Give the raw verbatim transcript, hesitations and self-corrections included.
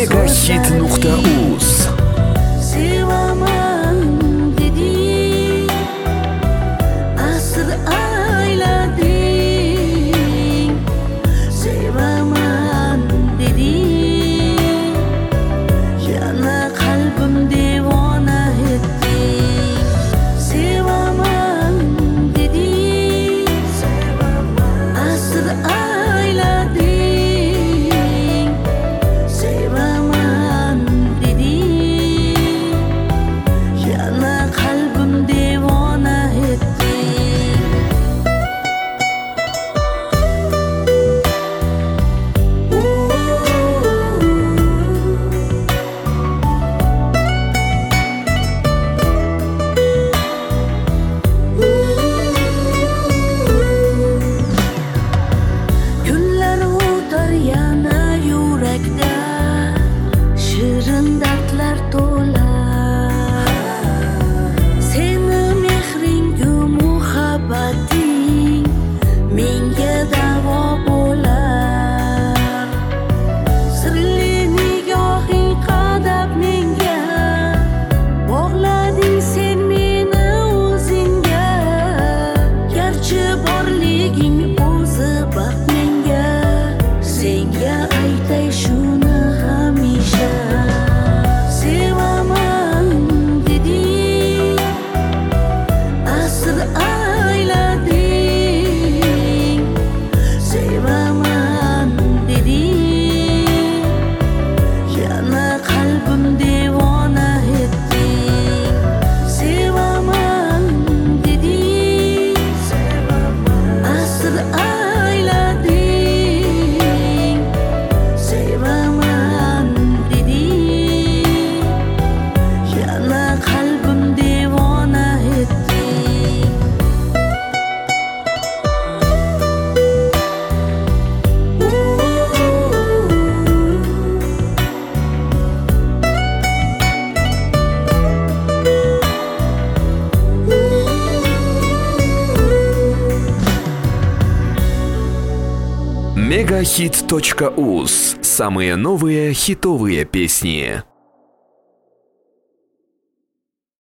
Megahit nuqta uz. Sevaman deding, asr aylading. Sevaman deding, yana qalbim devona etding. Sevaman deding, asr aylading. Sevaman deding, yana qalbim devona etding. Kunlar o'tar yana yurakda, shirin dardlar to'lar. Seni mehringu muhabbating menga davo bo'lar. Sirli nigohing qadab menga, bog'lading sen meni o'zingga. Garchi borliging o'zi baxt menga, senga aytay shuni hamisha. Sevaman deding, asr aylading. Sevaman deding, yana qalbim devona etding. Sevaman deding, asr aylading. Sevaman deding, yana qalbim devona etding. Megahit точка uz. Самые новые хитовые песни.